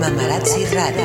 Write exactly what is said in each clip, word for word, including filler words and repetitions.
Mamarazzi Radio.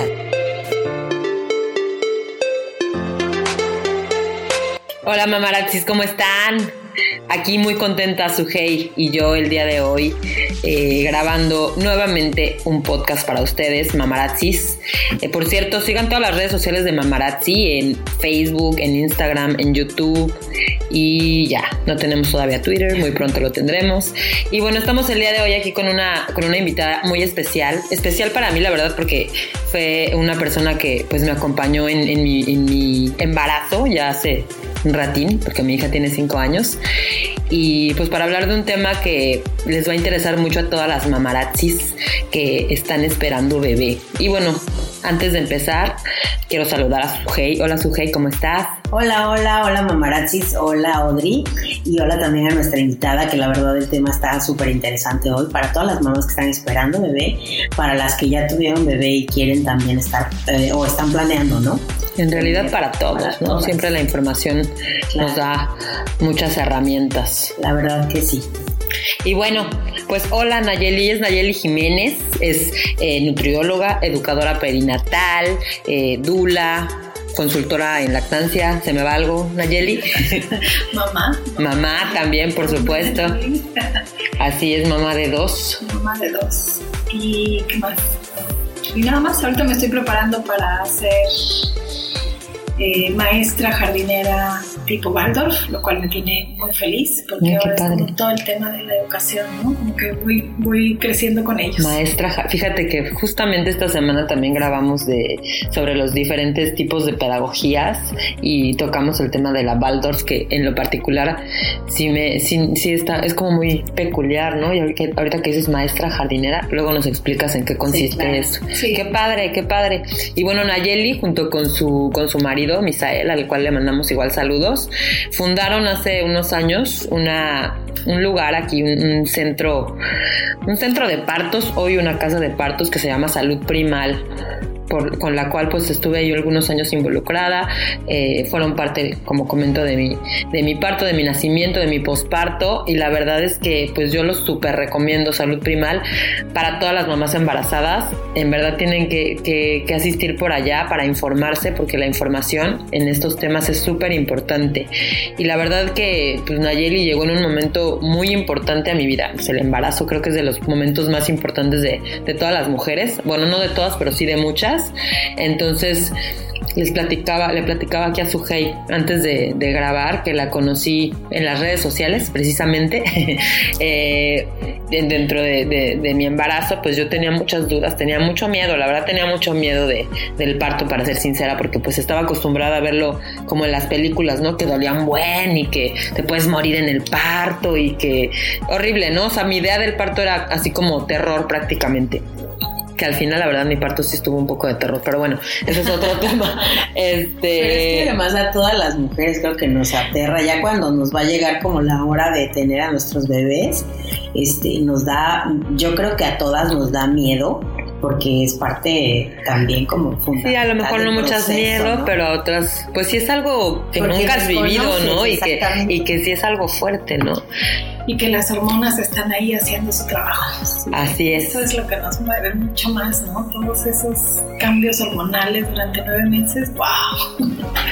Hola mamarazzis, ¿cómo están? Aquí muy contenta Sujei y yo el día de hoy eh, grabando nuevamente un podcast para ustedes, mamarazzis. Eh, por cierto, sigan todas las redes sociales de Mamarazzi en Facebook, en Instagram, en YouTube y ya, no tenemos todavía Twitter, muy pronto lo tendremos. Y bueno, estamos el día de hoy aquí con una, con una invitada muy especial, especial para mí la verdad porque fue una persona que pues me acompañó en, en, mi, en mi embarazo ya hace un ratín, porque mi hija tiene cinco años, y pues para hablar de un tema que les va a interesar mucho a todas las mamarazzis que están esperando bebé. Y bueno, antes de empezar, quiero saludar a Sujei. Hola Sujei, ¿cómo estás? Hola, hola, hola mamarazzis, hola Audrey, y hola también a nuestra invitada, que la verdad el tema está súper interesante hoy para todas las mamás que están esperando bebé, para las que ya tuvieron bebé y quieren también estar, eh, o están planeando, ¿no? En realidad para todos, para ¿no? Todas. Siempre la información claro. nos da muchas herramientas. La verdad que sí. Y bueno, pues hola Nayeli, es Nayeli Jiménez, es eh, nutrióloga, educadora perinatal, eh, dula, consultora en lactancia. ¿Se me va algo, Nayeli? Mamá. Mamá también, por supuesto. Así es, mamá de dos. Mamá de dos. ¿Y qué más? Y nada más, ahorita me estoy preparando para ser eh, maestra jardinera tipo Waldorf, lo cual me tiene muy feliz porque Ay, ahora padre. es como todo el tema de la educación, ¿no? Como que voy, voy creciendo con ellos. Maestra, fíjate que justamente esta semana también grabamos de sobre los diferentes tipos de pedagogías y tocamos el tema de la Waldorf, que en lo particular sí me sí, sí está, es como muy peculiar, ¿no? Y ahorita, ahorita que dices maestra jardinera, luego nos explicas en qué consiste sí, claro. eso. Sí. Qué padre, qué padre. Y bueno, Nayeli junto con su con su marido Misael, al cual le mandamos igual saludos, fundaron hace unos años una, un lugar aquí, un, un centro, un centro de partos, hoy una casa de partos que se llama Salud Primal, por, con la cual pues estuve yo algunos años involucrada. Eh, fueron parte, como comento, de mi, de mi parto, de mi nacimiento, de mi posparto, y la verdad es que pues yo los súper recomiendo Salud Primal para todas las mamás embarazadas. En verdad tienen que, que, que asistir por allá para informarse, porque la información en estos temas es súper importante. Y la verdad que pues Nayeli llegó en un momento muy importante a mi vida. Pues el embarazo creo que es de los momentos más importantes de, de todas las mujeres. Bueno, no de todas, pero sí de muchas. Entonces les platicaba, le platicaba aquí a Sujei antes de, de grabar que la conocí en las redes sociales precisamente. eh, dentro de, de, de mi embarazo pues yo tenía muchas dudas, tenía mucho miedo, la verdad tenía mucho miedo de, del parto, para ser sincera, porque pues estaba acostumbrada a verlo como en las películas, ¿no? Que dolían buen y que te puedes morir en el parto y que horrible, ¿no? O sea, mi idea del parto era así como terror prácticamente. Que al final la verdad mi parto sí estuvo un poco de terror, pero bueno, ese es otro tema. Este... Pero es que además a todas las mujeres creo que nos aterra ya cuando nos va a llegar como la hora de tener a nuestros bebés, este, nos da, yo creo que a todas nos da miedo, porque es parte también como fundamental. Sí, a lo mejor no muchas miedo, ¿no? Pero otras, pues sí es algo que porque nunca has vivido, ¿no? Y que, y que sí es algo fuerte, ¿no? Y que las hormonas están ahí haciendo su trabajo. Sí. Así es. Eso es lo que nos mueve mucho más, ¿no? Todos esos cambios hormonales durante nueve meses, ¡wow!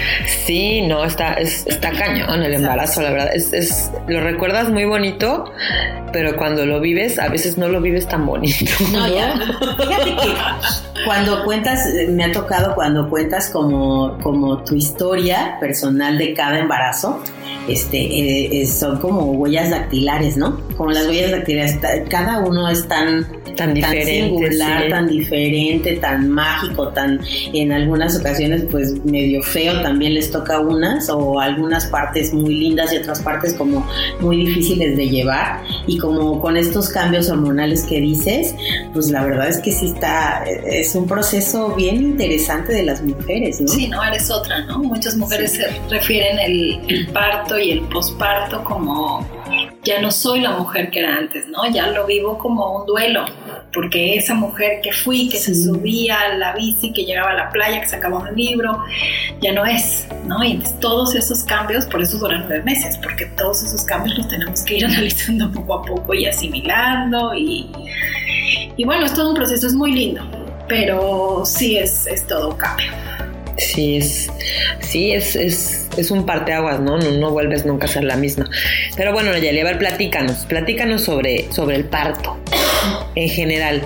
Sí, no, está, es, está cañón el embarazo, la verdad. Es, es, lo recuerdas muy bonito, pero cuando lo vives, a veces no lo vives tan bonito. No, ¿no? Ya. Fíjate que cuando cuentas, me ha tocado cuando cuentas como, como tu historia personal de cada embarazo, este, eh, son como huellas dactilares, ¿no? Como las huellas dactilares, cada uno es tan, tan, diferente, tan singular, sí. tan diferente, tan mágico, tan, en algunas ocasiones pues medio feo también les toca unas, o algunas partes muy lindas y otras partes como muy difíciles de llevar, y como con estos cambios hormonales que dices, pues la verdad es que sí está, es un proceso bien interesante de las mujeres, ¿no? Sí, no, eres otra, ¿no? Muchas mujeres sí. se refieren el, el parto y el posparto como ya no soy la mujer que era antes, ¿no? Ya lo vivo como un duelo, porque esa mujer que fui, que sí. se subía a la bici, que llegaba a la playa, que sacaba un libro, ya no es, ¿no? Y entonces todos esos cambios, por eso duran nueve meses, porque todos esos cambios los tenemos que ir analizando poco a poco y asimilando, y, y bueno, es todo un proceso, es muy lindo, pero sí es, es todo un cambio. Sí, es, sí, es, es, es un parteaguas, ¿no? ¿no? No vuelves nunca a ser la misma. Pero bueno, Nayeli, a ver, platícanos, platícanos sobre, sobre el parto en general.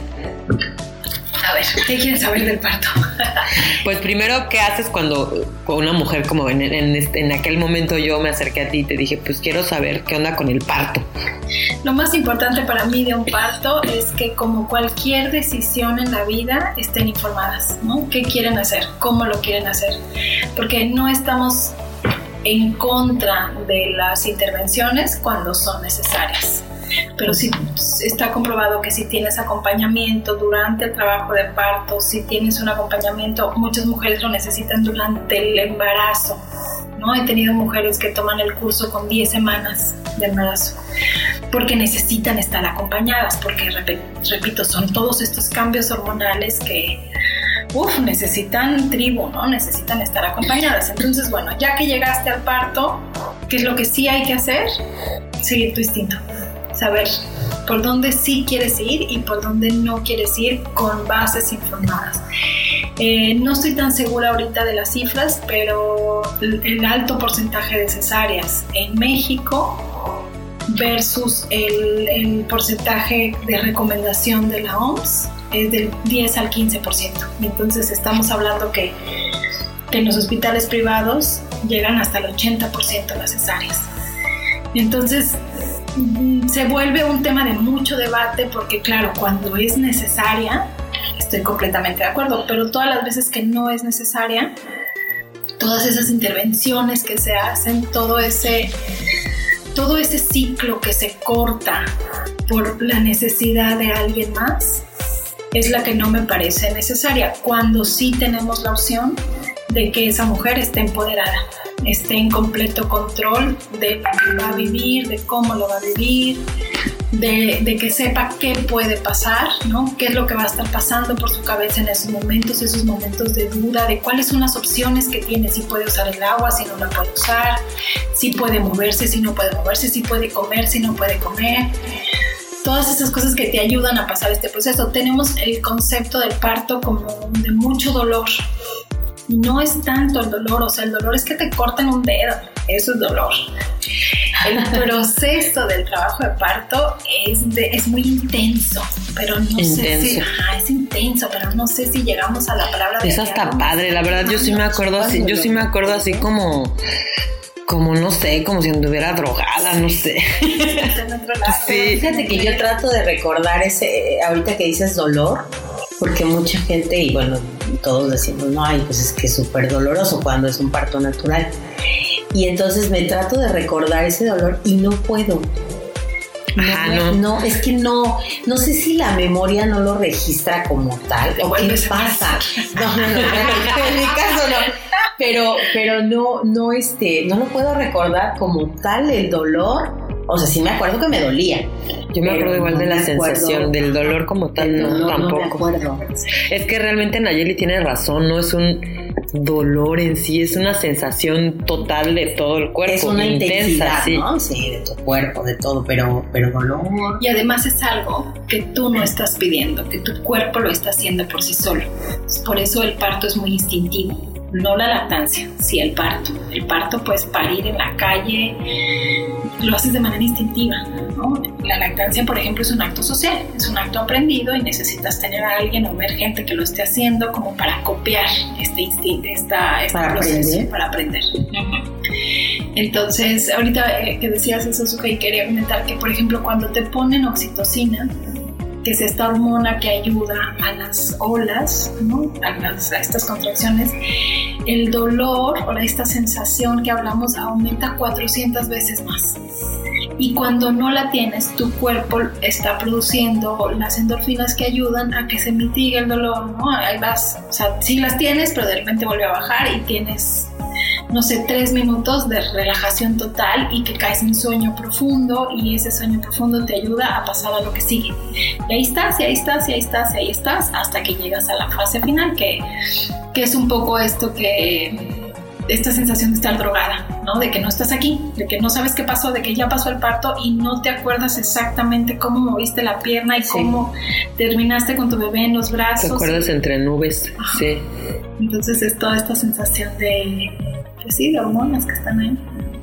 A ver, ¿qué quieres saber del parto? Pues primero, ¿qué haces cuando una mujer como en, en, en aquel momento yo me acerqué a ti y te dije, pues quiero saber qué onda con el parto? Lo más importante para mí de un parto es que, como cualquier decisión en la vida, estén informadas, ¿no? ¿Qué quieren hacer? ¿Cómo lo quieren hacer? Porque no estamos en contra de las intervenciones cuando son necesarias. Pero sí está comprobado que si tienes acompañamiento durante el trabajo de parto, si tienes un acompañamiento, muchas mujeres lo necesitan durante el embarazo, ¿no? He tenido mujeres que toman el curso con diez semanas de embarazo porque necesitan estar acompañadas, porque repito, son todos estos cambios hormonales que uf, necesitan tribu, ¿no? Necesitan estar acompañadas. Entonces, bueno, ya que llegaste al parto, ¿qué es lo que sí hay que hacer? Seguir tu instinto. Saber por dónde sí quieres ir y por dónde no quieres ir con bases informadas. Eh, no estoy tan segura ahorita de las cifras, pero el alto porcentaje de cesáreas en México versus el, el porcentaje de recomendación de la O M S es del diez al quince por ciento. Entonces estamos hablando que, que en los hospitales privados llegan hasta el ochenta por ciento las cesáreas. Entonces se vuelve un tema de mucho debate porque, claro, cuando es necesaria, estoy completamente de acuerdo, pero todas las veces que no es necesaria, todas esas intervenciones que se hacen, todo ese, todo ese ciclo que se corta por la necesidad de alguien más, es la que no me parece necesaria, cuando sí tenemos la opción de que esa mujer esté empoderada, esté en completo control de lo que va a vivir, de cómo lo va a vivir, de, de que sepa qué puede pasar, ¿no? Qué es lo que va a estar pasando por su cabeza en esos momentos, esos momentos de duda, de cuáles son las opciones que tiene, si puede usar el agua, si no la puede usar, si puede moverse, si no puede moverse, si puede comer, si no puede comer. Todas esas cosas que te ayudan a pasar este proceso. Tenemos el concepto del parto como de mucho dolor. No es tanto el dolor, o sea, el dolor es que te corten un dedo, eso es dolor. El proceso del trabajo de parto es, de, es muy intenso, pero no intenso. sé si... Ajá, es intenso, pero no sé si llegamos a la palabra... Es hasta padre, la verdad, yo sí me acuerdo así, yo sí me acuerdo así como... Como no sé, como si anduviera drogada, no sé. Sí. Fíjate que yo trato de recordar ese, ahorita que dices dolor, porque mucha gente, y bueno, todos decimos, no, ay, pues es que es súper doloroso cuando es un parto natural. Y entonces me trato de recordar ese dolor y no puedo. No, Ajá, no. no, es que no, no sé si la memoria no lo registra como tal, o qué pasa. No, no, no, en mi caso no. Pero, pero no, no, este, no lo puedo recordar como tal el dolor. O sea, sí me acuerdo que me dolía. Yo me acuerdo igual no de la sensación del dolor como tal, no, no tampoco. No me acuerdo. Es que realmente Nayeli tiene razón, no es un dolor en sí, es una sensación total de todo el cuerpo. Es una intensa, intensidad, sí. ¿no? Sí, de tu cuerpo, de todo, pero, pero dolor. Y además es algo que tú no estás pidiendo, que tu cuerpo lo está haciendo por sí solo. Por eso el parto es muy instintivo. No la lactancia, sí el parto. El parto puedes parir en la calle, lo haces de manera instintiva, ¿no? La lactancia, por ejemplo, es un acto social, es un acto aprendido y necesitas tener a alguien o ver gente que lo esté haciendo como para copiar este instinto, esta, este para proceso, aprender. para aprender. Uh-huh. Entonces, ahorita eh, que decías eso, Sujei, quería comentar que, por ejemplo, cuando te ponen oxitocina, que es esta hormona que ayuda a las olas, ¿no? a, las, a estas contracciones, el dolor o esta sensación que hablamos aumenta cuatrocientas veces más. Y cuando no la tienes, tu cuerpo está produciendo las endorfinas que ayudan a que se mitigue el dolor, ¿no? Ahí vas, o sea, sí las tienes, pero de repente vuelve a bajar y tienes, no sé, tres minutos de relajación total y que caes en sueño profundo, y ese sueño profundo te ayuda a pasar a lo que sigue. Y ahí estás, y ahí estás, y ahí estás, y ahí estás, hasta que llegas a la fase final, que, que es un poco esto que, esta sensación de estar drogada, ¿no? De que no estás aquí, de que no sabes qué pasó, de que ya pasó el parto y no te acuerdas exactamente cómo moviste la pierna y sí. cómo terminaste con tu bebé en los brazos. Te acuerdas entre nubes, Ajá. sí. Entonces es toda esta sensación de, pues sí, de hormonas que están ahí.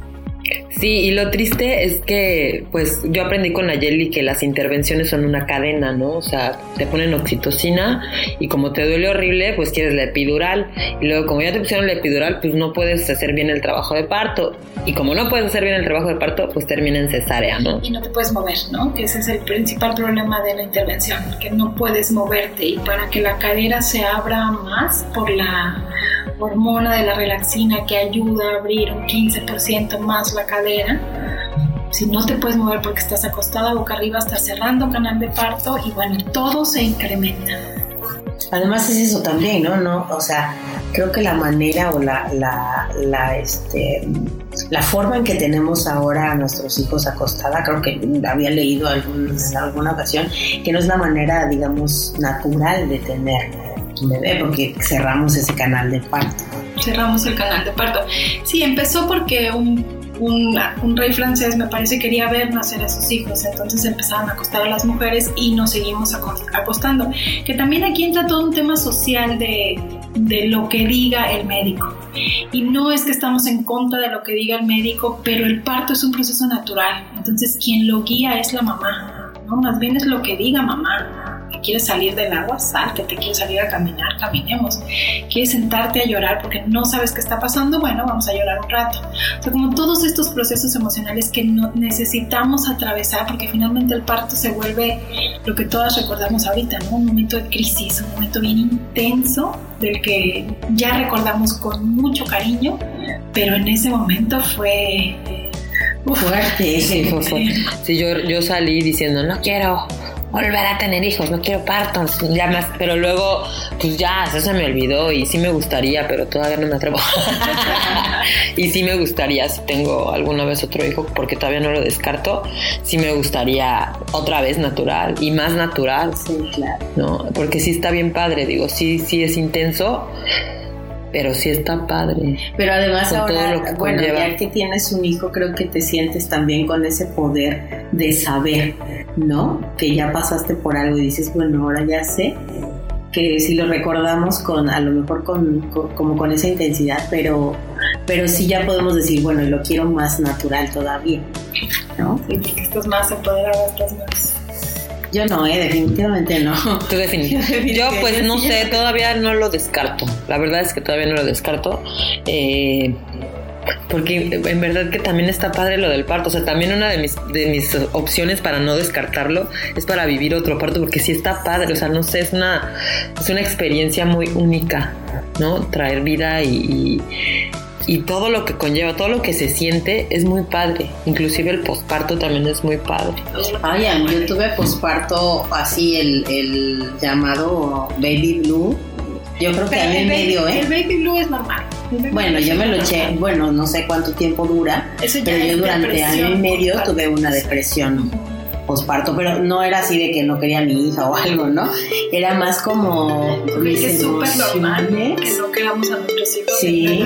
Sí, y lo triste es que, pues, yo aprendí con Nayeli que las intervenciones son una cadena, ¿no? O sea, te ponen oxitocina y como te duele horrible, pues quieres la epidural. Y luego, como ya te pusieron la epidural, pues no puedes hacer bien el trabajo de parto. Y como no puedes hacer bien el trabajo de parto, pues termina en cesárea, ¿no? Y no te puedes mover, ¿no? Que ese es el principal problema de la intervención, que no puedes moverte. Y para que la cadera se abra más por la hormona de la relaxina que ayuda a abrir un quince por ciento más la cadera, si no te puedes mover porque estás acostada boca arriba, estás cerrando canal de parto y bueno, todo se incrementa. Además es eso también, ¿no? no o sea, creo que la manera o la, la, la, este, la forma en que tenemos ahora a nuestros hijos acostada, creo que había leído algún, en alguna ocasión, que no es la manera, digamos, natural de tener un bebé, porque cerramos ese canal de parto. Cerramos el canal de parto. Sí, empezó porque un, un, un rey francés, me parece, quería ver nacer a sus hijos, entonces empezaron a acostar a las mujeres y nos seguimos acostando. Que también aquí entra todo un tema social de, de lo que diga el médico. Y no es que estamos en contra de lo que diga el médico, pero el parto es un proceso natural, entonces quien lo guía es la mamá, ¿no? Más bien es lo que diga mamá. ¿Quieres salir del agua? Salte. ¿Te quieres salir a caminar? Caminemos. ¿Quieres sentarte a llorar porque no sabes qué está pasando? Bueno, vamos a llorar un rato. O sea, como todos estos procesos emocionales que no necesitamos atravesar, porque finalmente el parto se vuelve lo que todas recordamos ahorita, ¿no? Un momento de crisis, un momento bien intenso del que ya recordamos con mucho cariño, pero en ese momento fue... Uf, fuerte. Sí, fue fuerte. Sí, yo, yo salí diciendo, no quiero volver a tener hijos, no quiero partos, ya más, pero luego, pues ya, eso se me olvidó y sí me gustaría, pero todavía no me atrevo. Y sí me gustaría, si tengo alguna vez otro hijo, porque todavía no lo descarto, sí me gustaría otra vez natural y más natural. Sí, claro. ¿No? Porque sí está bien padre, digo, sí, sí es intenso, pero sí está padre. Pero además ahora, todo lo que bueno, conlleva. Ya que tienes un hijo, creo que te sientes también con ese poder de saber, ¿no? Que ya pasaste por algo y dices, bueno, ahora ya sé, que si lo recordamos con, a lo mejor con, con como con esa intensidad, pero, pero sí ya podemos decir, bueno, lo quiero más natural todavía, ¿no? Sí, porque estás más empoderada, estás más... Yo no, eh, definitivamente no. Tú definitivamente. Yo pues no sé, todavía no lo descarto. La verdad es que todavía no lo descarto. Eh, porque en verdad que también está padre lo del parto. O sea, también una de mis, de mis opciones para no descartarlo es para vivir otro parto, porque sí está padre. O sea, no sé, es una, es una experiencia muy única, ¿no? Traer vida y... y Y todo lo que conlleva, todo lo que se siente es muy padre. Inclusive el posparto también es muy padre. Ay, yo tuve posparto así, el, el llamado baby blue. Yo creo que a mí me dio, ¿eh? El baby blue es normal. Bueno, yo me lo eché, bueno, no sé cuánto tiempo dura, pero yo durante año y medio posparto. Tuve una depresión posparto, pero no era así de que no quería a mi hija o algo, ¿no? Era más como... Es súper normal que no queramos a nuestros hijos. Sí.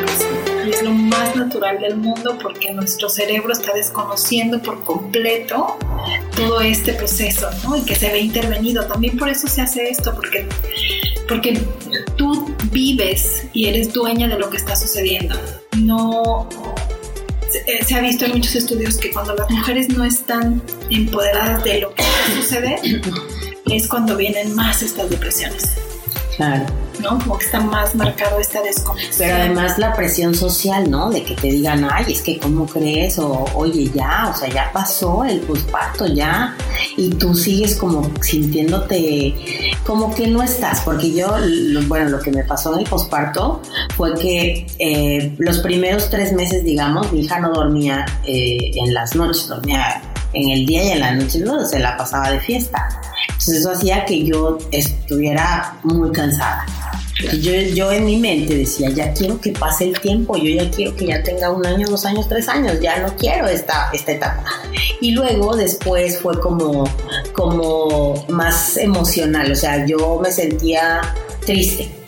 Y es lo más natural del mundo porque nuestro cerebro está desconociendo por completo todo este proceso, ¿no? Y que se ve intervenido. También por eso se hace esto, porque, porque tú vives y eres dueña de lo que está sucediendo. No... Se ha visto en muchos estudios que cuando las mujeres no están empoderadas de lo que va a suceder, es cuando vienen más estas depresiones. Claro. ¿No? Como que está más marcado esta desconexión. Pero además la presión social, ¿no? De que te digan, ay, es que ¿cómo crees? O, oye, ya, o sea, ya pasó el posparto, ya. Y tú sigues como sintiéndote como que no estás. Porque yo, lo, bueno, lo que me pasó en el posparto fue que eh, los primeros tres meses, digamos, mi hija no dormía eh, en las noches, dormía en el día y en la noche, ¿no? Se la pasaba de fiesta. Entonces eso hacía que yo estuviera muy cansada. Yo, yo en mi mente decía, ya quiero que pase el tiempo, yo ya quiero que ya tenga un año, dos años, tres años, ya no quiero esta, esta etapa. Y luego después fue como, como más emocional, o sea, yo me sentía triste.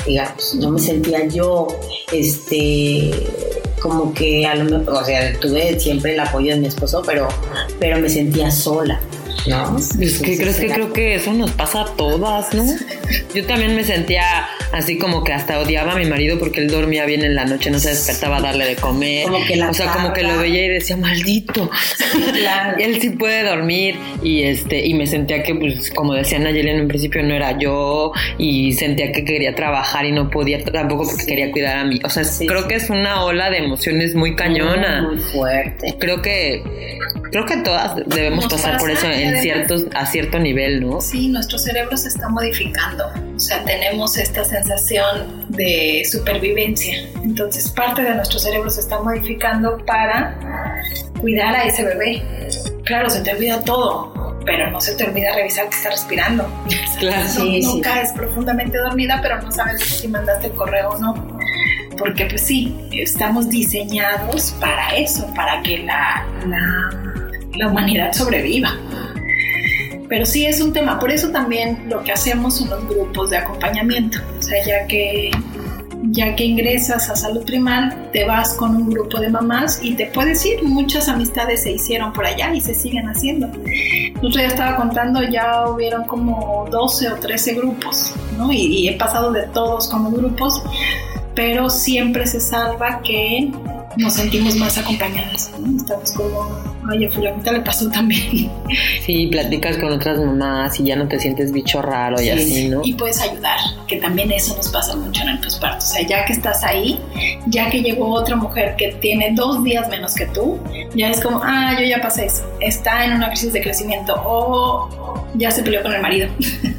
digamos, no me sentía yo, este, como que a lo mejor, o sea, tuve siempre el apoyo de mi esposo, pero, pero me sentía sola, ¿no? Es que creo que creo que eso nos pasa a todas, ¿no? Yo también me sentía así como que hasta odiaba a mi marido porque él dormía bien en la noche, no se despertaba a darle de comer. Como que la o sea, carga. como que lo veía y decía, maldito. Claro. Él sí puede dormir y este y me sentía que, pues, como decía Nayeli en un principio, no era yo y sentía que quería trabajar y no podía tampoco porque sí. quería cuidar a mí. O sea, sí, creo sí. que es una ola de emociones muy cañona. Muy, muy fuerte. Creo que creo que todas debemos Nos pasar por eso en además, ciertos a cierto nivel, ¿no? Sí, nuestro cerebro se está modificando. O sea, tenemos esta sensación de supervivencia. Entonces, parte de nuestro cerebro se está modificando para cuidar a ese bebé. Claro, se te olvida todo, pero no se te olvida revisar que está respirando. Claro, no, sí, no sí. caes profundamente dormida, pero no sabes si mandaste el correo o no. Porque, pues sí, estamos diseñados para eso, para que la, la, la humanidad sobreviva. Pero sí es un tema, por eso también lo que hacemos son los grupos de acompañamiento. O sea, ya que, ya que ingresas a salud primal, te vas con un grupo de mamás y te puedes ir. Muchas amistades se hicieron por allá y se siguen haciendo. El otro día estaba contando, ya hubieron como doce o trece grupos, ¿no? Y, y he pasado de todos como grupos, pero siempre se salva que nos sentimos más acompañadas, ¿no? Estamos como, ay, a fulanita le pasó también. Sí, platicas con otras mamás y ya no te sientes bicho raro y sí, así, ¿no? Y puedes ayudar, que también eso nos pasa mucho en el posparto. O sea, ya que estás ahí, ya que llegó otra mujer que tiene dos días menos que tú, ya es como, ah, yo ya pasé eso. Está en una crisis de crecimiento o ya se peleó con el marido.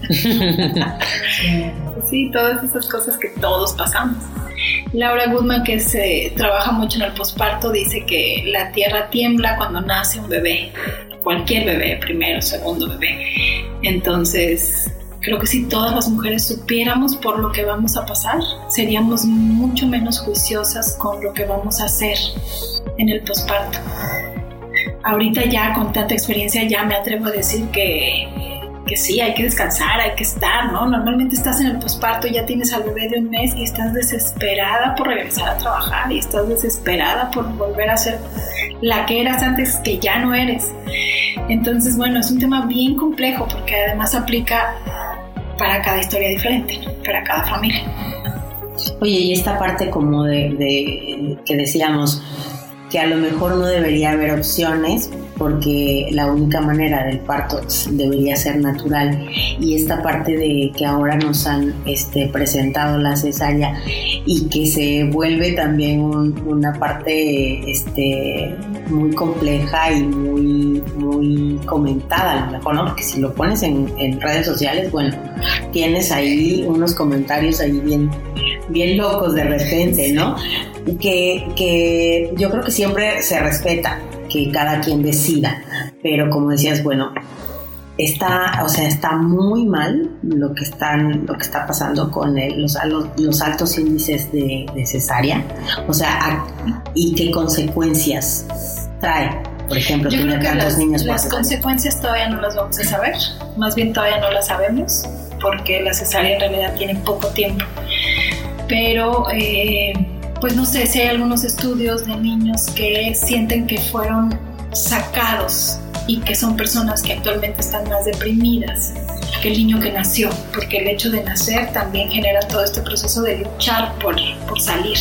Sí, todas esas cosas que todos pasamos. Laura Goodman, que se trabaja mucho en el posparto, dice que la tierra tiembla cuando nace un bebé, cualquier bebé, primero, segundo bebé. Entonces, creo que si todas las mujeres supiéramos por lo que vamos a pasar, seríamos mucho menos juiciosas con lo que vamos a hacer en el posparto. Ahorita ya con tanta experiencia ya me atrevo a decir que que sí, hay que descansar, hay que estar, ¿no? Normalmente estás en el posparto, ya tienes al bebé de un mes y estás desesperada por regresar a trabajar y estás desesperada por volver a ser la que eras antes, que ya no eres. Entonces, bueno, es un tema bien complejo porque además aplica para cada historia diferente, ¿no? Para cada familia. Oye, y esta parte como de, de que decíamos que a lo mejor no debería haber opciones porque la única manera del parto debería ser natural, y esta parte de que ahora nos han este, presentado la cesárea y que se vuelve también un, una parte este, muy compleja y muy, muy comentada a lo mejor, ¿no? Porque si lo pones en, en redes sociales, bueno, tienes ahí unos comentarios ahí bien, bien locos de repente, ¿no? Que, que yo creo que siempre se respeta que cada quien decida, pero como decías, bueno, está, o sea, está muy mal lo que están, lo que está pasando con el, los, los, los altos índices de, de cesárea, o sea, a, y qué consecuencias trae. Por ejemplo, yo tener creo que tantos las, niños. Las consecuencias todavía no las vamos a saber, más bien todavía no las sabemos, porque la cesárea en realidad tiene poco tiempo, pero eh, pues no sé si hay algunos estudios de niños que sienten que fueron sacados y que son personas que actualmente están más deprimidas que el niño que nació, porque el hecho de nacer también genera todo este proceso de luchar por, por salir.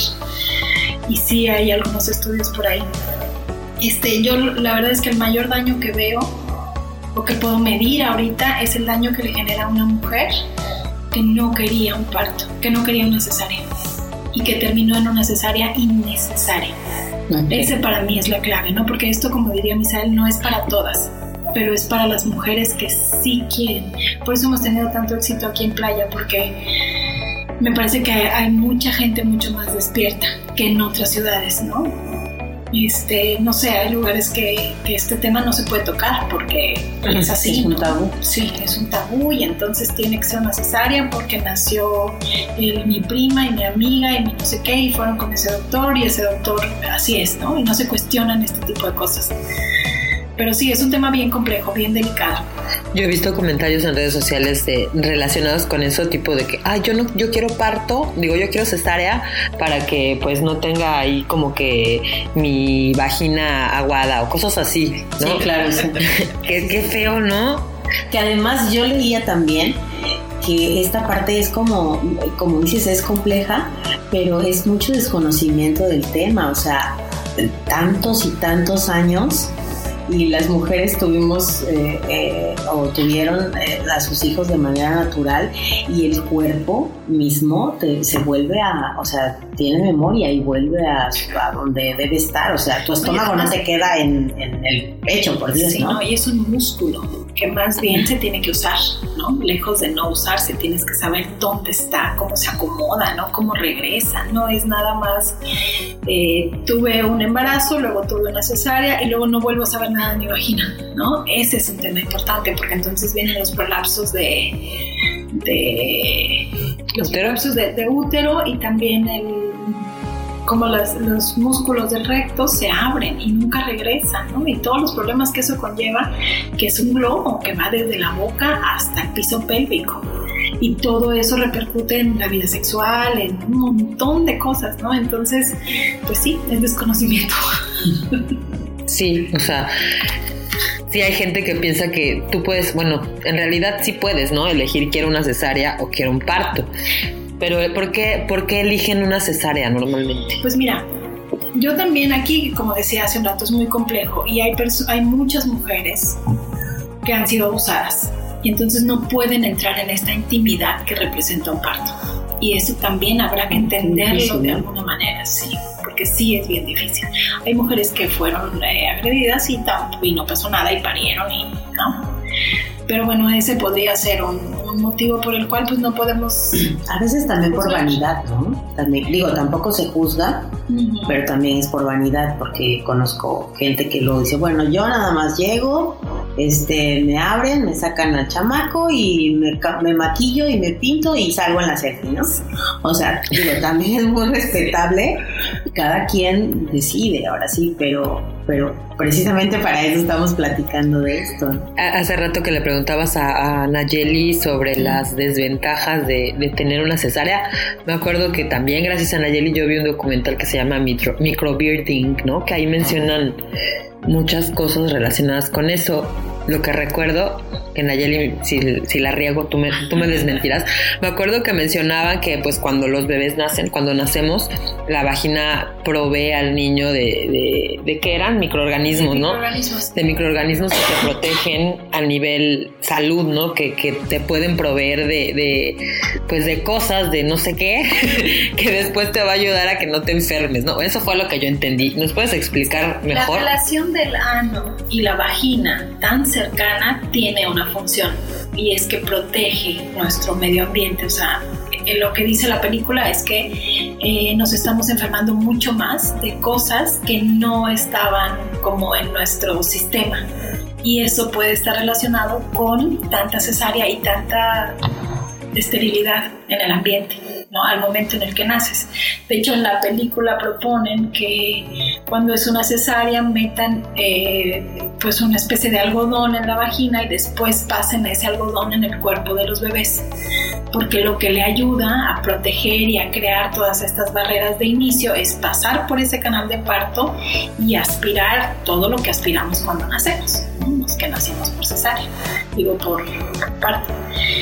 Y sí hay algunos estudios por ahí. Este, yo la verdad es que el mayor daño que veo o que puedo medir ahorita es el daño que le genera a una mujer que no quería un parto, que no quería una cesárea y que terminó en una cesárea innecesaria. Okay. Ese para mí es la clave, ¿no? Porque esto, como diría Misael, no es para todas, pero es para las mujeres que sí quieren. Por eso hemos tenido tanto éxito aquí en Playa, porque me parece que hay mucha gente mucho más despierta que en otras ciudades, ¿no? Este, no sé, hay lugares que, que este tema no se puede tocar porque es así, es un ¿no? tabú. Sí, es un tabú, y entonces tiene que ser una cesárea porque nació el, mi prima y mi amiga y mi no sé qué, y fueron con ese doctor y ese doctor así es, ¿no? Y no se cuestionan este tipo de cosas. Pero sí, es un tema bien complejo, bien delicado. Yo he visto comentarios en redes sociales de, relacionados con eso, tipo de que, ah, yo no, yo quiero parto, digo, yo quiero cesárea para que pues no tenga ahí como que mi vagina aguada o cosas así, ¿no? Sí, claro. Sí. qué, qué feo, ¿no? Que además yo leía también que esta parte es como, como dices, es compleja, pero es mucho desconocimiento del tema, o sea, tantos y tantos años y las mujeres tuvimos eh, eh, o tuvieron eh, a sus hijos de manera natural y el cuerpo mismo te, se vuelve a, o sea, tiene memoria y vuelve a, a donde debe estar, o sea, tu estómago no te queda en, en el pecho, por Dios, sí, ¿no? no, y es un músculo que más bien se tiene que usar, ¿no? Lejos de no usarse, tienes que saber dónde está, cómo se acomoda, ¿no? Cómo regresa, no es nada más eh, tuve un embarazo, luego tuve una cesárea y luego no vuelvo a saber nada de mi vagina, ¿no? Ese es un tema importante porque entonces vienen los prolapsos de, de los prolapsos de, de útero y también el como las, los músculos del recto se abren y nunca regresan, ¿no? Y todos los problemas que eso conlleva, que es un globo que va desde la boca hasta el piso pélvico. Y todo eso repercute en la vida sexual, en un montón de cosas, ¿no? Entonces, pues sí, es desconocimiento. Sí, o sea, sí hay gente que piensa que tú puedes, bueno, en realidad sí puedes, ¿no? Elegir quiero una cesárea o quiero un parto. Pero ¿por qué, por qué eligen una cesárea normalmente? Pues mira, yo también aquí, como decía hace un rato, es muy complejo y hay, perso- hay muchas mujeres que han sido abusadas y entonces no pueden entrar en esta intimidad que representa un parto. Y eso también habrá que entenderlo de alguna manera, sí, porque sí es bien difícil. Hay mujeres que fueron eh, agredidas y, tampoco, y no pasó nada y parieron y no. Pero bueno, ese podría ser un, un motivo por el cual pues no podemos... A veces también por vanidad, ¿no? También, digo, tampoco se juzga, uh-huh. pero también es por vanidad, porque conozco gente que lo dice, bueno, yo nada más llego, este, me abren, me sacan al chamaco y me, me maquillo y me pinto y salgo en la selfie, ¿no? O sea, digo, también es muy respetable, cada quien decide, ahora sí, pero, pero precisamente para eso estamos platicando de esto, ¿no? Hace rato que le preguntabas a, a Nayeli sobre las desventajas de, de tener una cesárea, me acuerdo que también gracias a Nayeli yo vi un documental que se llama Micro, Microbirding, ¿no? Que ahí mencionan muchas cosas relacionadas con eso. Lo que recuerdo, que Nayeli, si, si la riego, tú me, tú me desmentirás. Me acuerdo que mencionaban que pues cuando los bebés nacen, cuando nacemos, la vagina provee al niño de, de, de ¿qué eran? Microorganismos, ¿no? Microorganismos. De microorganismos que te protegen a nivel salud, ¿no? Que, que te pueden proveer de, de, pues de cosas, de no sé qué, que después te va a ayudar a que no te enfermes, ¿no? Eso fue lo que yo entendí. ¿Nos puedes explicar mejor? La relación del ano y la vagina tan cercana tiene una función y es que protege nuestro medio ambiente. O sea, lo que dice la película es que eh, nos estamos enfermando mucho más de cosas que no estaban como en nuestro sistema y eso puede estar relacionado con tanta cesárea y tanta esterilidad en el ambiente, ¿no? Al momento en el que naces. De hecho, en la película proponen que cuando es una cesárea metan eh, pues una especie de algodón en la vagina y después pasen ese algodón en el cuerpo de los bebés, porque lo que le ayuda a proteger y a crear todas estas barreras de inicio es pasar por ese canal de parto y aspirar todo lo que aspiramos cuando nacemos, ¿no? No es que nacimos por cesárea, digo por parto.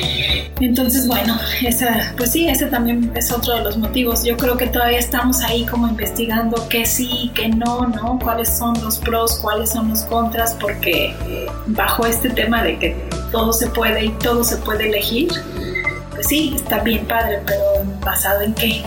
Entonces, bueno, esa, pues sí, ese también es otro de los motivos. Yo creo que todavía estamos ahí como investigando qué sí, qué no, ¿no? Cuáles son los pros, cuáles son los contras, porque bajo este tema de que todo se puede y todo se puede elegir, pues sí, está bien padre, pero ¿basado en qué?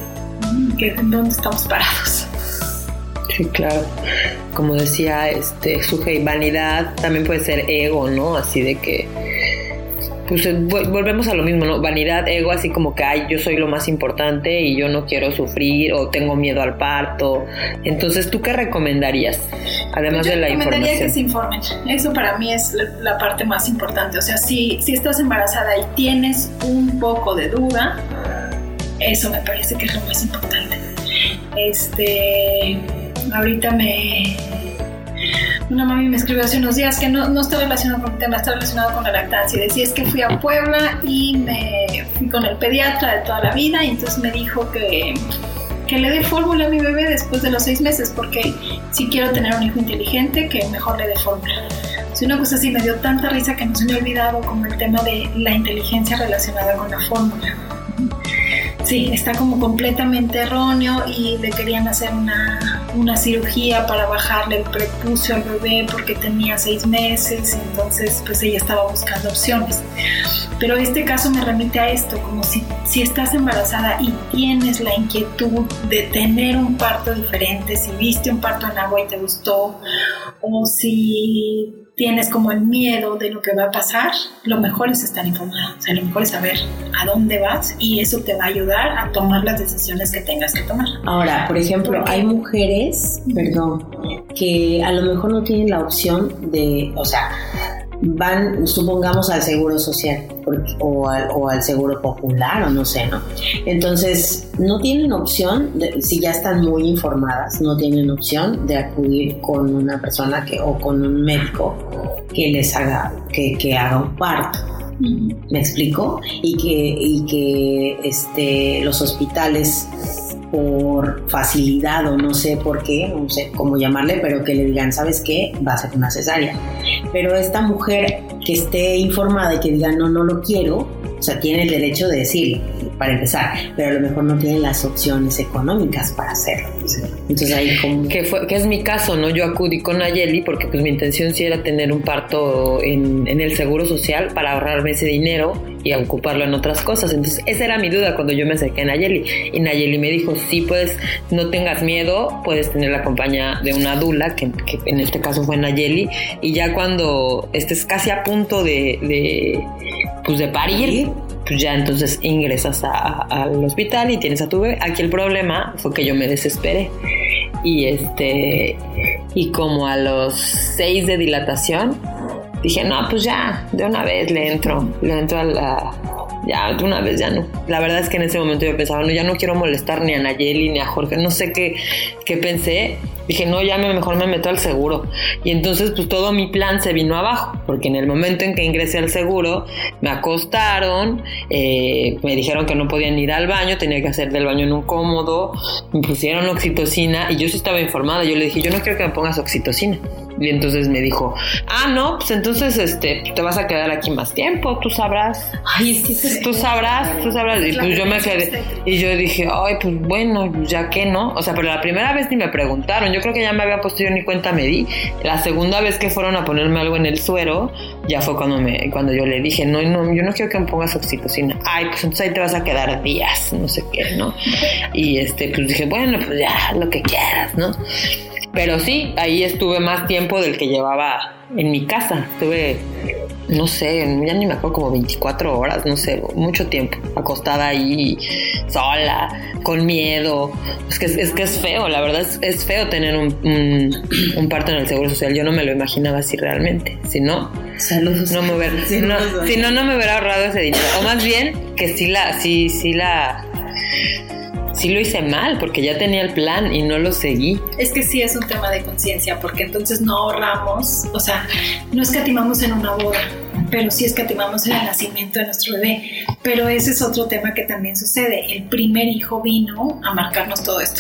¿En dónde estamos parados? Sí, claro. Como decía este Sujei, vanidad también puede ser ego, ¿no? Así de que pues volvemos a lo mismo, ¿no? Vanidad, ego, así como que, ay, yo soy lo más importante y yo no quiero sufrir o tengo miedo al parto. Entonces, ¿tú qué recomendarías? Además pues de la información. Yo recomendaría que se informen. Eso para mí es la, la parte más importante. O sea, si, si estás embarazada y tienes un poco de duda, eso me parece que es lo más importante. Este, ahorita me... una mami me escribió hace unos días que no, no está relacionado con el tema, está relacionado con la lactancia. Y decía, es que fui a Puebla y me fui con el pediatra de toda la vida y entonces me dijo que, que le dé fórmula a mi bebé después de los seis meses porque si quiero tener un hijo inteligente, que mejor le dé fórmula. Si una cosa así me dio tanta risa que no se me ha olvidado como el tema de la inteligencia relacionada con la fórmula. Sí, está como completamente erróneo y le querían hacer una, una cirugía para bajarle el prepucio al bebé porque tenía seis meses, entonces pues ella estaba buscando opciones. Pero este caso me remite a esto, como si, si estás embarazada y tienes la inquietud de tener un parto diferente, si viste un parto en agua y te gustó, o si tienes como el miedo de lo que va a pasar, lo mejor es estar informada, o sea, lo mejor es saber a dónde vas y eso te va a ayudar a tomar las decisiones que tengas que tomar. Ahora, por ejemplo, hay mujeres, perdón, que a lo mejor no tienen la opción de, o sea, van, supongamos, al seguro social o al, o al seguro popular o no sé, ¿no? Entonces, no tienen opción, de, si ya están muy informadas, no tienen opción de acudir con una persona que, o con un médico que les haga, que, que haga un parto. ¿Me explico? Y que, y que este, los hospitales, por facilidad o no sé por qué, no sé cómo llamarle, pero que le digan, ¿sabes qué? Va a ser una cesárea. Pero esta mujer que esté informada y que diga, no, no lo quiero, o sea, tiene el derecho de decir, para empezar, pero a lo mejor no tiene las opciones económicas para hacerlo. Entonces ahí como... Que, fue, que es mi caso, ¿no? Yo acudí con Nayeli porque pues mi intención sí era tener un parto en, en el Seguro Social para ahorrarme ese dinero y a ocuparlo en otras cosas. Entonces esa era mi duda cuando yo me acerqué a Nayeli. Y Nayeli me dijo, sí, puedes, no tengas miedo, puedes tener la compañía de una dula, que, que en este caso fue Nayeli, y ya cuando estés casi a punto de, de, pues de parir, pues ya entonces ingresas a, a, al hospital y tienes a tu bebé. Aquí el problema fue que yo me desesperé y este y como a los seis de dilatación dije, no, pues ya, de una vez le entro, le entro a la... Ya, de una vez ya no. La verdad es que en ese momento yo pensaba, no, ya no quiero molestar ni a Nayeli ni a Jorge, no sé qué, qué pensé. Dije, no, ya me, mejor me meto al seguro. Y entonces, pues todo mi plan se vino abajo, porque en el momento en que ingresé al seguro, me acostaron, eh, me dijeron que no podían ir al baño, tenía que hacer del baño en un cómodo, me pusieron oxitocina, y yo sí estaba informada. Yo le dije, yo no quiero que me pongas oxitocina. Y entonces me dijo, ah, no, pues entonces este, te vas a quedar aquí más tiempo, tú sabrás. Ay, sí, sí, tú sabrás, tú sabrás. Y pues yo me quedé, y yo dije, ay, pues bueno, ya que no. O sea, pero la primera vez ni me preguntaron, yo creo que ya me había puesto, yo ni cuenta me di. La segunda vez que fueron a ponerme algo en el suero, ya fue cuando me, cuando yo le dije, no, no, yo no quiero que me pongas oxitocina. Ay, pues entonces ahí te vas a quedar días, no sé qué, ¿no? Y este, pues dije, bueno, pues ya, lo que quieras, ¿no? Pero sí, ahí estuve más tiempo del que llevaba en mi casa. Estuve, no sé, ya ni me acuerdo, como veinticuatro horas, no sé, mucho tiempo, acostada ahí, sola, con miedo. Es que es, es, que es feo, la verdad es, es feo tener un, un, un parto en el Seguro Social. Yo no me lo imaginaba así realmente. Si no, Saludos. No me hubiera, si no, si no, no me hubiera ahorrado ese dinero. O más bien, que sí la, sí, sí la... Sí lo hice mal, porque ya tenía el plan y no lo seguí. Es que sí es un tema de conciencia, porque entonces no ahorramos, o sea, no escatimamos en una boda, pero sí escatimamos en el nacimiento de nuestro bebé. Pero ese es otro tema que también sucede. El primer hijo vino a marcarnos todo esto.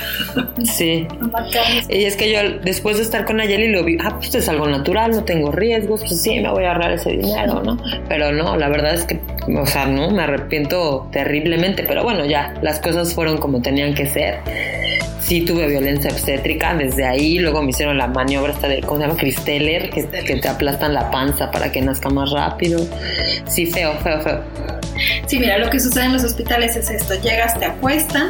Sí. A marcarnos. Y es que yo, después de estar con Nayeli, lo vi, ah, pues es algo natural, no tengo riesgos, pues sí, me voy a ahorrar ese dinero, ¿no? Pero no, la verdad es que, o sea, no, me arrepiento terriblemente, pero bueno, ya, las cosas fueron como tenían que ser. Sí tuve violencia obstétrica desde ahí, luego me hicieron la maniobra esta de, ¿cómo se llama? Cristeller, que, que te aplastan la panza para que nazca más rápido. Sí, feo, feo, feo. Sí, mira, lo que sucede en los hospitales es esto, llegas, te acuestan,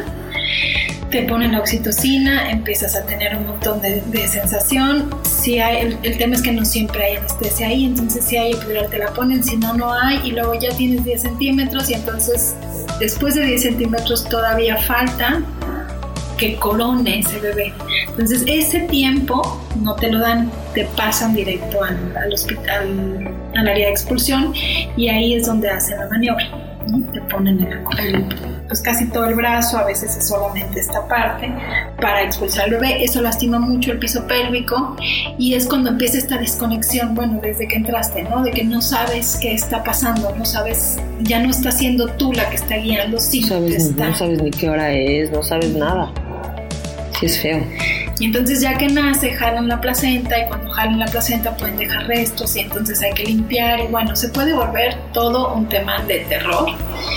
te ponen la oxitocina, empiezas a tener un montón de, de sensación. Si hay, el, el tema es que no siempre hay anestesia ahí, entonces si hay epidural te la ponen, si no, no hay, y luego ya tienes diez centímetros y entonces después de diez centímetros todavía falta que corone ese bebé. Entonces ese tiempo no te lo dan, te pasan directo al, al hospital, al área de expulsión, y ahí es donde hacen la maniobra. ¿no? Te ponen el, el, pues casi todo el brazo, a veces es solamente esta parte, para expulsar al bebé. Eso lastima mucho el piso pélvico y es cuando empieza esta desconexión, bueno, desde que entraste, ¿no? De que no sabes qué está pasando, no sabes, ya no está siendo tú la que está guiando, sí, no sabes, está. no sabes ni qué hora es, no sabes nada. Sí, es feo. Y entonces ya que nace, jalan la placenta y cuando jalan la placenta pueden dejar restos y entonces hay que limpiar y bueno, se puede volver todo un tema de terror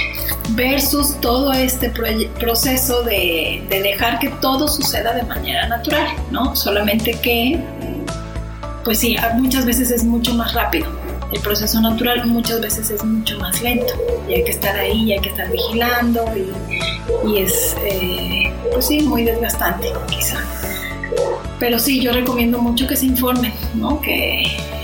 versus todo este pro- proceso de, de dejar que todo suceda de manera natural, ¿no? Solamente que, pues sí, muchas veces es mucho más rápido. El proceso natural muchas veces es mucho más lento y hay que estar ahí y hay que estar vigilando y, y es, eh, pues sí, muy desgastante quizá. Pero sí, yo recomiendo mucho que se informen, ¿no? Que,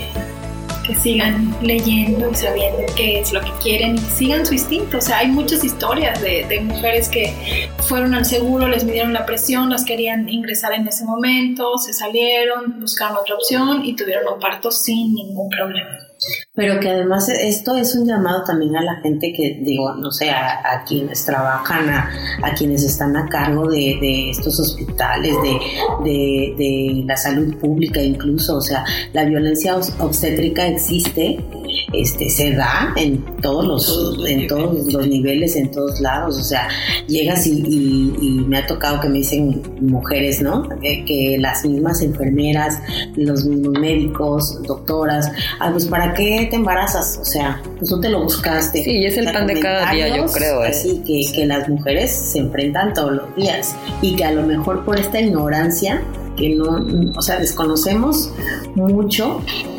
que sigan leyendo y sabiendo qué es lo que quieren y sigan su instinto. O sea, hay muchas historias de, de mujeres que fueron al seguro, les midieron la presión, las querían ingresar en ese momento, se salieron, buscaron otra opción y tuvieron un parto sin ningún problema. Pero que además esto es un llamado también a la gente que, digo, no sé, a, a quienes trabajan, a, a quienes están a cargo de, de estos hospitales, de, de, de la salud pública incluso, o sea, la violencia obstétrica existe, este, se da en todos los, en todos los niveles, en todos lados, o sea, llegas y, y, y me ha tocado que me dicen mujeres, ¿no? Que, que las mismas enfermeras, los mismos médicos, doctoras, ah, pues para qué te embarazas, o sea, pues tú te lo buscaste. Sí, y es el pan de cada día, yo creo. ¿eh? Así que, que las mujeres se enfrentan todos los días y que a lo mejor por esta ignorancia que no, o sea, desconocemos mucho.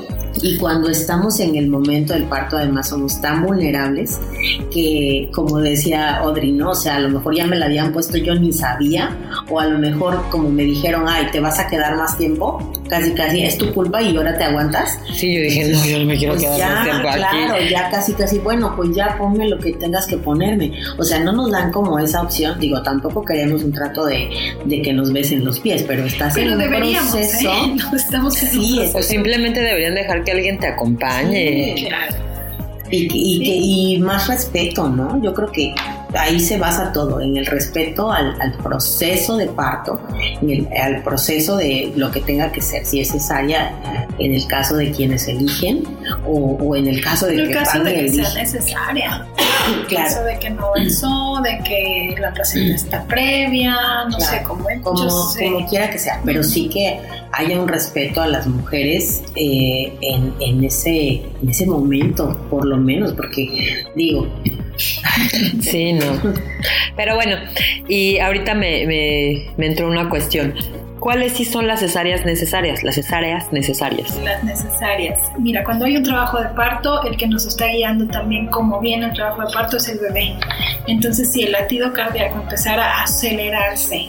Y cuando estamos en el momento del parto, además somos tan vulnerables que, como decía Audrey, ¿no? O sea, a lo mejor ya me la habían puesto, yo ni sabía, o a lo mejor como me dijeron, ay, te vas a quedar más tiempo, casi casi es tu culpa y ahora te aguantas. Sí, yo dije, no, yo no me quiero pues quedar ya, más tiempo claro, aquí. Claro, ya casi casi, bueno, pues ya ponme lo que tengas que ponerme. O sea, no nos dan como esa opción, digo, tampoco queremos un trato de, de que nos besen los pies, pero estás pero en un deberíamos, proceso. ¿eh? No estamos en sí, un o simplemente deberían dejar que alguien te acompañe. Sí, claro. Y, y, sí. que, y más respeto, ¿no? Yo creo que ahí se basa todo, en el respeto al, al proceso de parto, en el, al proceso de lo que tenga que ser, si es cesárea, en el caso de quienes eligen, o, o en el caso de en el que caso de que eligen. sea necesaria. Claro. En el caso de que no avanzó, de que la placenta está previa, no claro. sé cómo es. Como, sé. como quiera que sea, pero sí que haya un respeto a las mujeres eh, en, en, ese, en ese momento, por lo menos, porque digo... Sí, no. Pero bueno, y ahorita me, me, me entró una cuestión. ¿Cuáles sí son las cesáreas necesarias? Las cesáreas necesarias. Las necesarias. Mira, cuando hay un trabajo de parto, el que nos está guiando también cómo viene el trabajo de parto es el bebé. Entonces, si el latido cardíaco empezara a acelerarse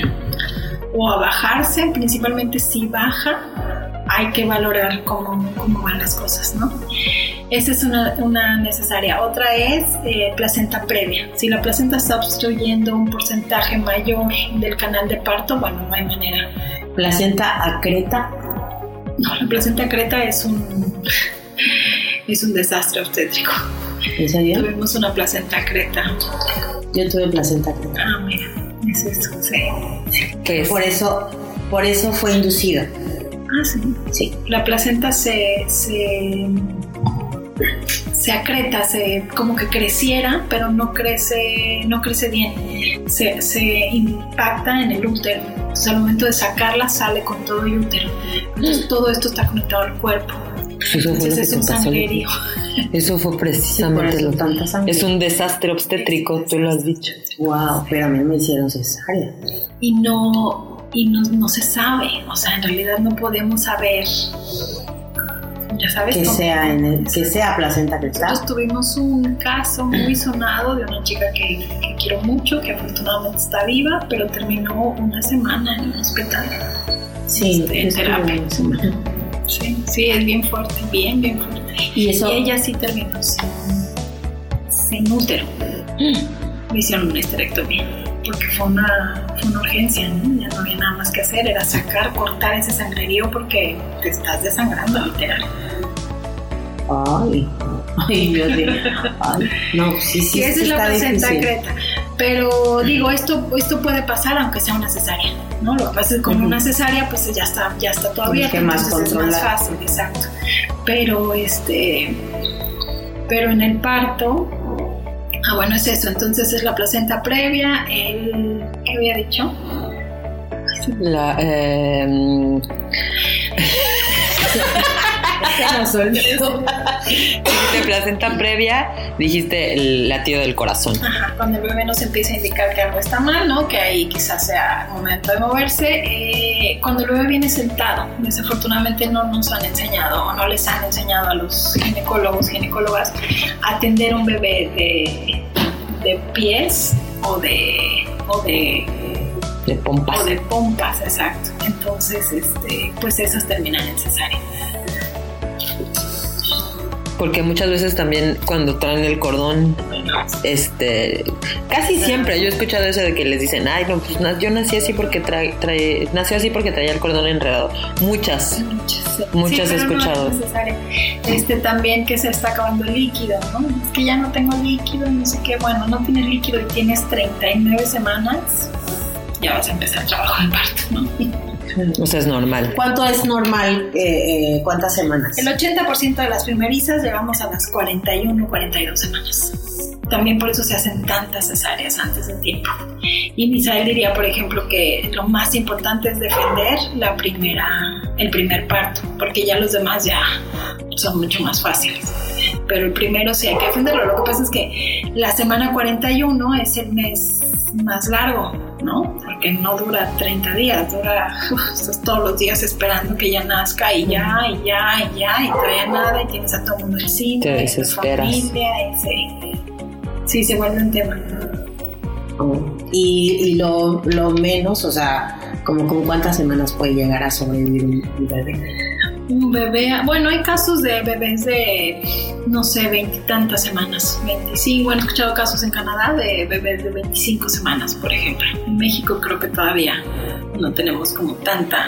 o a bajarse, principalmente si baja, hay que valorar cómo, cómo van las cosas, ¿no? Esa es una, una necesaria. Otra es eh, placenta previa. Si la placenta está obstruyendo un porcentaje mayor del canal de parto, bueno, no hay manera. ¿Placenta acreta? No, la placenta acreta es un, es un desastre obstétrico. ¿En serio? Tuvimos una placenta acreta. Yo tuve placenta acreta. Ah, mira, es eso, sí. ¿Qué es? Por eso, por eso fue inducida. Ah, sí. Sí. La placenta se... se se acreta, se como que creciera, pero no crece, no crece bien, se, se impacta en el útero. Entonces al momento de sacarla sale con todo el útero. Entonces todo esto está conectado al cuerpo. Eso Entonces es un sangrerío. Eso fue precisamente sí, lo tanta sangre. Es un desastre obstétrico, tú lo has dicho. Wow, pero a mí me hicieron cesárea. Y no, y no, no se sabe, o sea, en realidad no podemos saber. Ya sabes, que ¿no? sea en el, que sea placenta acreta. Nosotros tuvimos un caso muy sonado de una chica que, que quiero mucho, que afortunadamente está viva, pero terminó una semana en el hospital. Sí, este, en terapia. Sí, sí, es bien fuerte, bien, bien fuerte. Y, eso, y ella sí terminó sin, sin útero. Me hicieron una histerectomía, porque fue una, fue una urgencia, ¿no? Ya no había nada más que hacer, era sacar, cortar ese sangrerío porque te estás desangrando, literal. Ay, Ay, Dios mío. Ay, no, sí, sí, y esa sí es la está placenta difícil. creta. Pero digo, esto, esto puede pasar aunque sea una cesárea, ¿no? Lo que pasa es que como Uh-huh. una cesárea, pues ya está, ya está todo abierto, que más entonces es más controlar. fácil, exacto. Pero este, pero en el parto, ah, bueno, es eso. Entonces es la placenta previa, el, ¿qué había dicho? La, eh, Se nos olvidó. dijiste placenta previa, dijiste el latido del corazón. Ajá, cuando el bebé nos empieza a indicar que algo está mal, ¿no? Que ahí quizás sea el momento de moverse. Eh, cuando el bebé viene sentado, desafortunadamente no nos han enseñado o no les han enseñado a los ginecólogos, ginecólogas a atender un bebé de, de pies o de, o de De pompas. o de pompas, exacto. Entonces, este, pues esas terminan en cesárea. Porque muchas veces también cuando traen el cordón, este, casi siempre yo he escuchado eso de que les dicen, ay, no, pues na- yo nací así porque trae, trae, nació así porque traía el cordón enredado. Muchas, Muchas, sí. muchas Sí, he pero no escuchado. es necesario. Este, también que se está acabando el líquido, ¿no? Es que ya no tengo líquido, no sé qué. Bueno, no tienes líquido y tienes treinta y nueve semanas, ya vas a empezar el trabajo de parto, ¿no? O sea, es normal. ¿Cuánto es normal? Eh, eh, ¿Cuántas semanas? El ochenta por ciento de las primerizas llegamos a las cuarenta y uno, cuarenta y dos semanas. También por eso se hacen tantas cesáreas antes del tiempo. Y Misael diría, por ejemplo, que lo más importante es defender la primera, el primer parto, porque ya los demás ya son mucho más fáciles. Pero el primero sí hay que defenderlo. Lo que pasa es que la semana cuarenta y uno es el mes más largo, ¿no? Porque no dura treinta días, dura, uf, estás todos los días esperando que ya nazca y ya, y ya, y ya, y todavía nada, y tienes a todo el mundo encima, Te y tu desesperas. familia, y sí, sí, se vuelve un tema. Y, y lo, lo menos, o sea, como con cuántas semanas puede llegar a sobrevivir un, un bebé. Un bebé, bueno, hay casos de bebés de, no sé, veintitantas semanas, veinticinco, bueno, he escuchado casos en Canadá de bebés de veinticinco semanas, por ejemplo. En México creo que todavía no tenemos como tanta,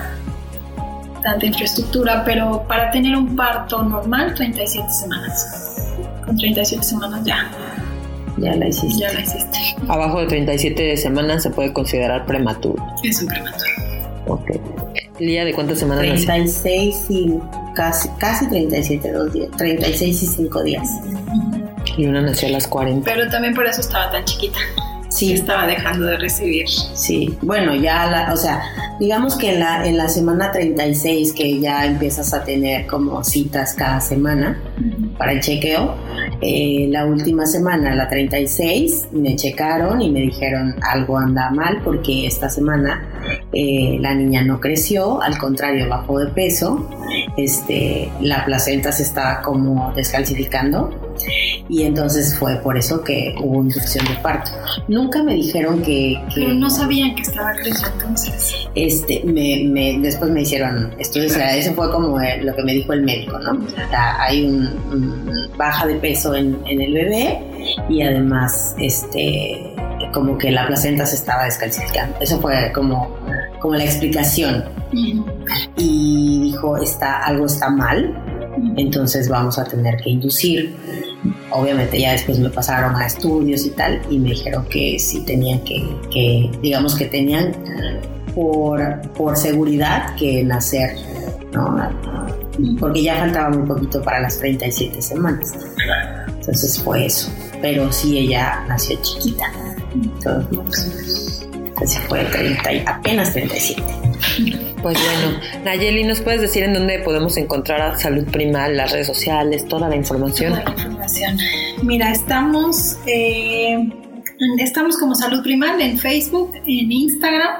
tanta infraestructura, pero para tener un parto normal, treinta y siete semanas. Con treinta y siete semanas ya, Ya la hiciste. ya la hiciste. Abajo de treinta y siete semanas se puede considerar prematuro. Es un prematuro. Ok. Lía, ¿de cuántas semanas nació? treinta y seis y casi, casi treinta y siete, dos días. treinta y seis y cinco días. Y una nació a las cuarenta. Pero también por eso estaba tan chiquita. Sí, Estaba dejando de recibir. sí. Bueno, ya, la, o sea, digamos que en la, en la semana treinta y seis, que ya empiezas a tener como citas cada semana para el chequeo, eh, la última semana, la treinta y seis, me checaron y me dijeron algo anda mal porque esta semana eh, la niña no creció, al contrario, bajó de peso, este, la placenta se estaba como descalcificando. Y entonces fue por eso que hubo inducción de parto. Nunca me dijeron que... que Pero no sabían que estaba creciendo, entonces. este, me, me, después me hicieron estudios, o sea, eso fue como eh, lo que me dijo el médico, ¿no? O sea, hay un, un baja de peso en, en el bebé y además, este, como que la placenta se estaba descalcificando. Eso fue como, como la explicación. Uh-huh. Y dijo, está, algo está mal, entonces vamos a tener que inducir. Obviamente ya después me pasaron a estudios y tal y me dijeron que sí tenían que, que digamos que tenían por, por seguridad que nacer, ¿no? Porque ya faltaba muy poquito para las treinta y siete semanas. Entonces fue eso. Pero sí, ella nació chiquita. Entonces, entonces fue treinta y, apenas treinta y siete. Pues bueno, Nayeli, ¿nos puedes decir en dónde podemos encontrar a Salud Primal, las redes sociales, toda la información? Toda la información. Mira, estamos, eh, estamos como Salud Primal en Facebook, en Instagram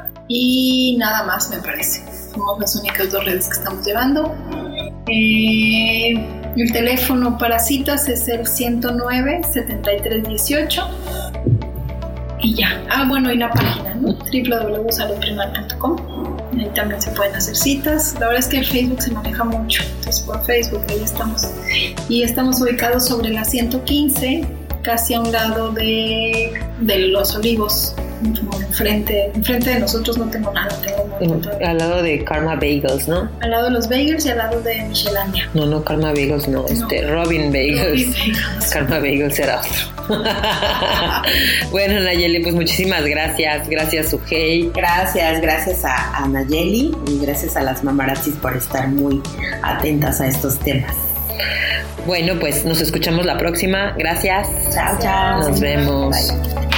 y nada más, me parece. Somos las únicas dos redes que estamos llevando. Eh, el teléfono para citas es el ciento nueve, setenta y tres dieciocho. Y ya. Ah, bueno, y la página, ¿no? doble u doble u doble u punto salud primal punto com. Ahí también se pueden hacer citas. La verdad es que el Facebook se maneja mucho. Entonces, por Facebook ahí estamos. Y estamos ubicados sobre la ciento quince, casi a un lado de, de Los Olivos, como enfrente, enfrente de nosotros no tengo nada, tengo un montón de... Al lado de Karma Bagels, ¿no? Al lado de los bagels y al lado de Michelandia. No, no, Karma Bagels no, no. este, Robin Bagels. Robin Bagels. Karma Bagels era otro. Bueno, Nayeli, pues muchísimas gracias, gracias Sujei. Gracias, gracias a, a Nayeli y gracias a las mamarazzis por estar muy atentas a estos temas. Bueno, pues nos escuchamos la próxima. Gracias. Chao, chao. Nos vemos. Bye.